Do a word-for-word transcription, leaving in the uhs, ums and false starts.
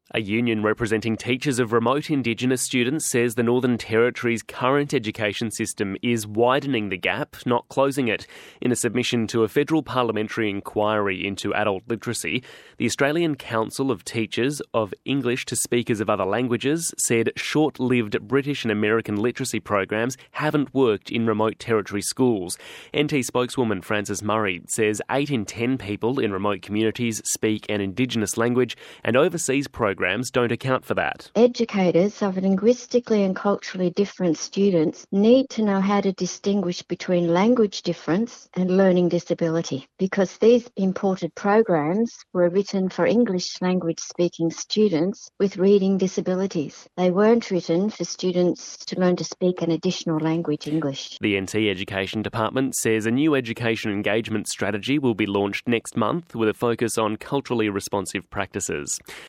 A union representing teachers of remote Indigenous students says the Northern Territory's current education system is widening the gap, not closing it. In a submission to a federal parliamentary inquiry into adult literacy, the Australian Council of Teachers of English to Speakers of Other Languages said short-lived British and American literacy programs haven't worked in remote Territory schools. N T spokeswoman Frances Murray says eight in ten people in remote communities speak an Indigenous language, and overseas programs don't account for that. Educators of linguistically and culturally different students need to know how to distinguish between language difference and learning disability, because these imported programs were written for English language speaking students with reading disabilities. They weren't written for students to learn to speak an additional language, English. The N T Education Department says a new education engagement strategy will be launched next month with a focus on culturally responsive practices.